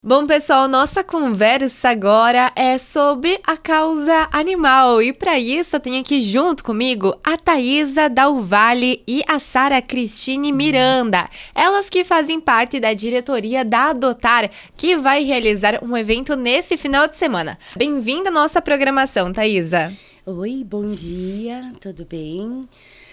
Bom, pessoal, nossa conversa agora é sobre a causa animal. E para isso eu tenho aqui junto comigo a Thaisa Dal Valle e a Sara Cristine Miranda. Elas que fazem parte da diretoria da Adotar, que vai realizar um evento nesse final de semana. Bem-vinda à nossa programação, Thaisa. Oi, bom dia, tudo bem?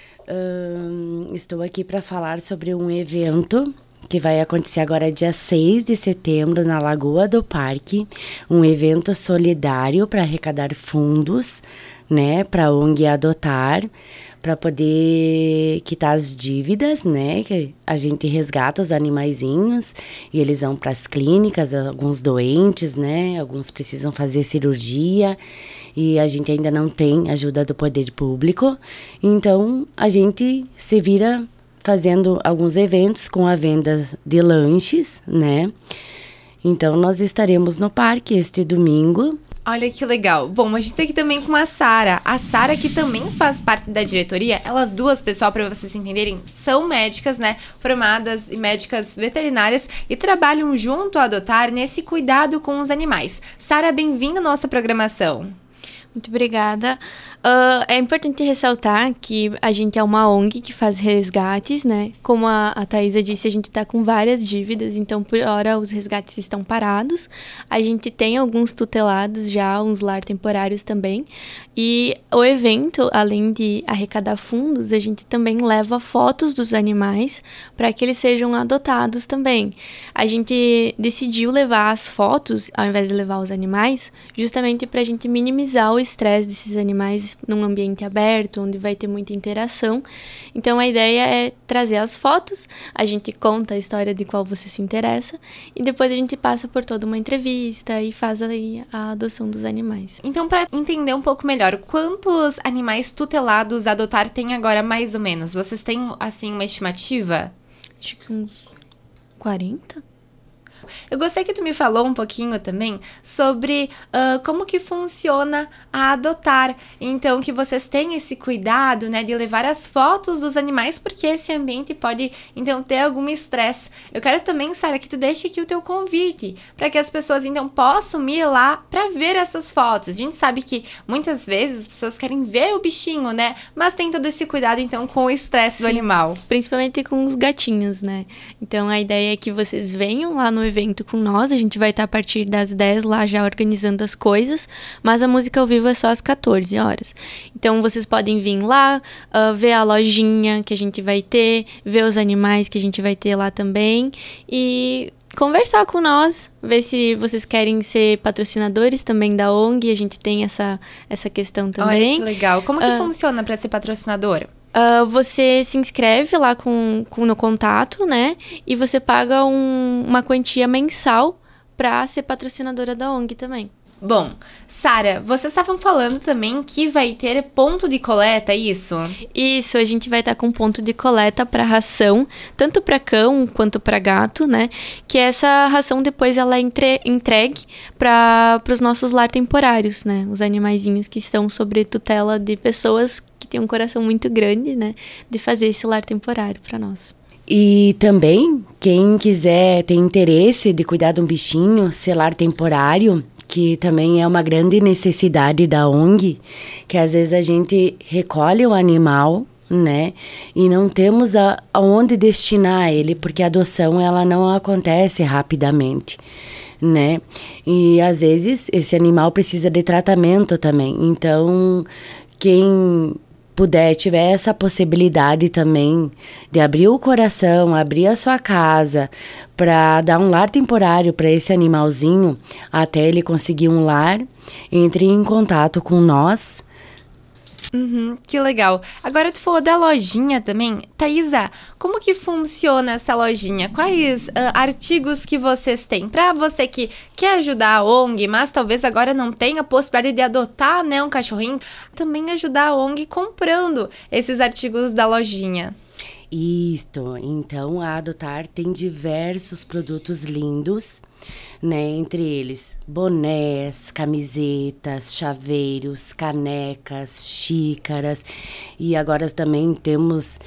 Estou aqui para falar sobre um evento que vai acontecer agora dia 6 de setembro na Lagoa do Parque, um evento solidário para arrecadar fundos, né, para a ONG Adotar, para poder quitar as dívidas, né, que a gente resgata os animaizinhos e eles vão para as clínicas, alguns doentes, né, alguns precisam fazer cirurgia e a gente ainda não tem ajuda do poder público, então a gente se vira fazendo alguns eventos com a venda de lanches, né? Então, nós estaremos no parque este domingo. Olha que legal. Bom, a gente tá aqui também com a Sara. A Sara, que também faz parte da diretoria, elas duas, pessoal, para vocês entenderem, são médicas, né? Formadas e médicas veterinárias e trabalham junto a Adotar nesse cuidado com os animais. Sara, bem-vinda à nossa programação. Muito obrigada. É importante ressaltar que a gente é uma ONG que faz resgates, né? Como a Thaisa disse, a gente está com várias dívidas, então por hora os resgates estão parados. A gente tem alguns tutelados já, uns lar temporários também. E o evento, além de arrecadar fundos, a gente também leva fotos dos animais para que eles sejam adotados também. A gente decidiu levar as fotos, ao invés de levar os animais, justamente para a gente minimizar o estresse desses animais num ambiente aberto, onde vai ter muita interação. Então, a ideia é trazer as fotos, a gente conta a história de qual você se interessa, e depois a gente passa por toda uma entrevista e faz aí a adoção dos animais. Então, para entender um pouco melhor, quantos animais tutelados a Adotar tem agora, mais ou menos? Vocês têm, assim, uma estimativa? Acho que uns 40? Eu gostei que tu me falou um pouquinho também sobre como que funciona a Adotar. Então, que vocês têm esse cuidado, né, de levar as fotos dos animais, porque esse ambiente pode, então, ter algum estresse. Eu quero também, Sara, que tu deixe aqui o teu convite, para que as pessoas, então, possam ir lá para ver essas fotos. A gente sabe que, muitas vezes, as pessoas querem ver o bichinho, né, mas tem todo esse cuidado, então, com o estresse do animal. Principalmente com os gatinhos, né? Então, a ideia é que vocês venham lá no evento com nós, a gente vai estar a partir das 10 lá já organizando as coisas, mas a música ao vivo é só às 14 horas. Então vocês podem vir lá, ver a lojinha que a gente vai ter, ver os animais que a gente vai ter lá também e conversar com nós, ver se vocês querem ser patrocinadores também da ONG, a gente tem essa questão também. Olha que legal. Como que funciona para ser patrocinador? Você se inscreve lá no contato, né? E você paga uma quantia mensal para ser patrocinadora da ONG também. Bom, Sara, vocês estavam falando também que vai ter ponto de coleta, isso? Isso, a gente vai estar com ponto de coleta para ração, tanto para cão quanto para gato, né? Que essa ração depois ela é entregue para os nossos lar temporários, né? Os animaizinhos que estão sob tutela de pessoas que têm um coração muito grande, né? De fazer esse lar temporário para nós. E também, quem quiser, tem interesse de cuidar de um bichinho, ser lar temporário, que também é uma grande necessidade da ONG, que às vezes a gente recolhe o animal, né, e não temos aonde destinar ele, porque a adoção ela não acontece rapidamente, né, e às vezes esse animal precisa de tratamento também, então quem puder, tiver essa possibilidade também de abrir o coração, abrir a sua casa para dar um lar temporário para esse animalzinho, até ele conseguir um lar, entre em contato com nós. Que legal. Agora tu falou da lojinha também. Thaisa, como que funciona essa lojinha? Quais artigos que vocês têm? Para você que quer ajudar a ONG, mas talvez agora não tenha a possibilidade de adotar, né, um cachorrinho, também ajudar a ONG comprando esses artigos da lojinha. Isto, então a Adotar tem diversos produtos lindos, né? Entre eles bonés, camisetas, chaveiros, canecas, xícaras e agora também temos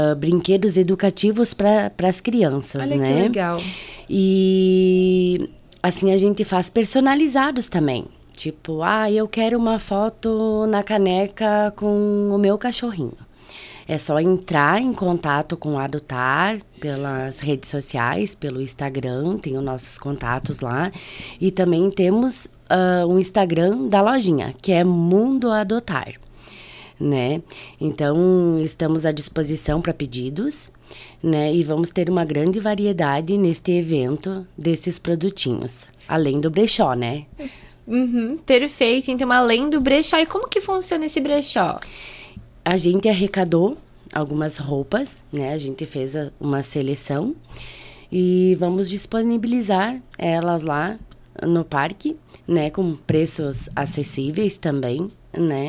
brinquedos educativos para as crianças, Olha né? que legal. E Assim, a gente faz personalizados também. Tipo, eu quero uma foto na caneca com o meu cachorrinho. É só entrar em contato com a Adotar pelas redes sociais, pelo Instagram, tem os nossos contatos lá. E também temos um Instagram da lojinha, que é Mundo Adotar, né? Então, estamos à disposição para pedidos, né? E vamos ter uma grande variedade neste evento desses produtinhos, além do brechó, né? Perfeito. Então, além do brechó, e como que funciona esse brechó? A gente arrecadou algumas roupas, né? A gente fez uma seleção e vamos disponibilizar elas lá no parque, né? Com preços acessíveis também, né?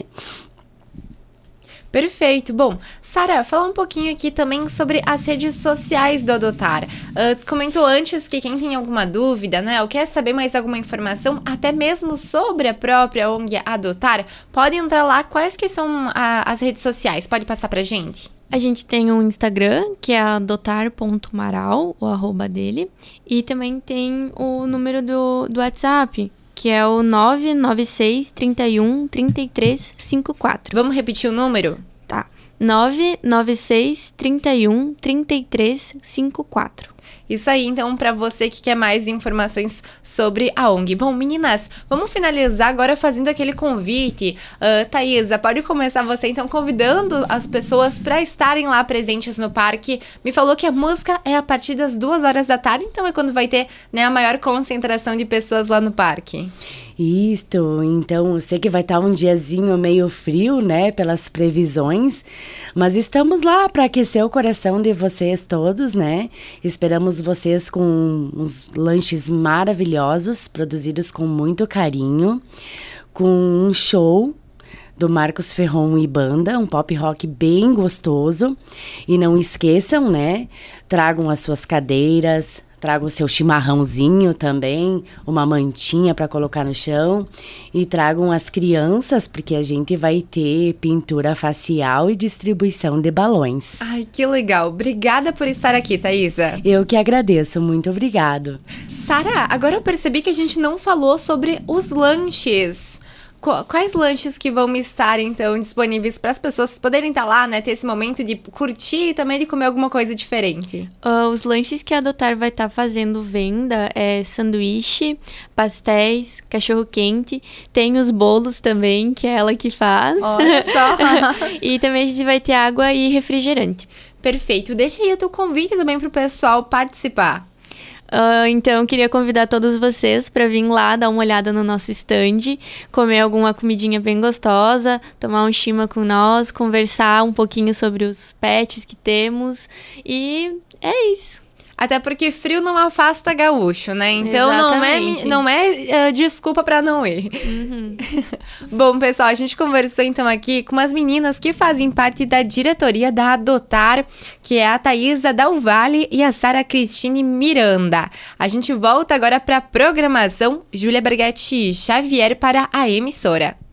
Perfeito. Bom, Sara, fala um pouquinho aqui também sobre as redes sociais do Adotar. Comentou antes que quem tem alguma dúvida, né, ou quer saber mais alguma informação, até mesmo sobre a própria ONG Adotar, pode entrar lá. Quais que são as redes sociais? Pode passar pra gente? A gente tem um Instagram, que é adotar.maral, o arroba dele. E também tem o número do WhatsApp, que é o 996 31 33 54. Vamos repetir o número? Tá. 996 31 33 54. Isso aí, então, para você que quer mais informações sobre a ONG. Bom, meninas, vamos finalizar agora fazendo aquele convite. Thaisa, pode começar você, então, convidando as pessoas para estarem lá presentes no parque. Me falou que a música é a partir das 2h da tarde, então é quando vai ter, né, a maior concentração de pessoas lá no parque. Isto, então, eu sei que vai estar um diazinho meio frio, né, pelas previsões, mas estamos lá para aquecer o coração de vocês todos, né? Esperamos vocês com uns lanches maravilhosos, produzidos com muito carinho, com um show do Marcos Ferron e banda, um pop rock bem gostoso. E não esqueçam, né, tragam as suas cadeiras, tragam o seu chimarrãozinho também, uma mantinha para colocar no chão. E tragam as crianças, porque a gente vai ter pintura facial e distribuição de balões. Ai, que legal. Obrigada por estar aqui, Thaisa. Eu que agradeço. Muito obrigado. Sara, agora eu percebi que a gente não falou sobre os lanches. Quais lanches que vão estar, então, disponíveis para as pessoas poderem estar lá, né? Ter esse momento de curtir e também de comer alguma coisa diferente? Os lanches que a Adotar vai estar fazendo venda é sanduíche, pastéis, cachorro-quente. Tem os bolos também, que é ela que faz. Olha só! E também a gente vai ter água e refrigerante. Perfeito. Deixa aí o teu convite também para o pessoal participar. Então, eu queria convidar todos vocês para vir lá, dar uma olhada no nosso stand, comer alguma comidinha bem gostosa, tomar um chima com nós, conversar um pouquinho sobre os pets que temos, e é isso. Até porque frio não afasta gaúcho, né? Então não é desculpa pra não ir. Bom, pessoal, a gente conversou então aqui com umas meninas que fazem parte da diretoria da Adotar, que é a Thaisa Del Valle e a Sara Cristine Miranda. A gente volta agora pra programação. Júlia Berghetti Xavier para a emissora.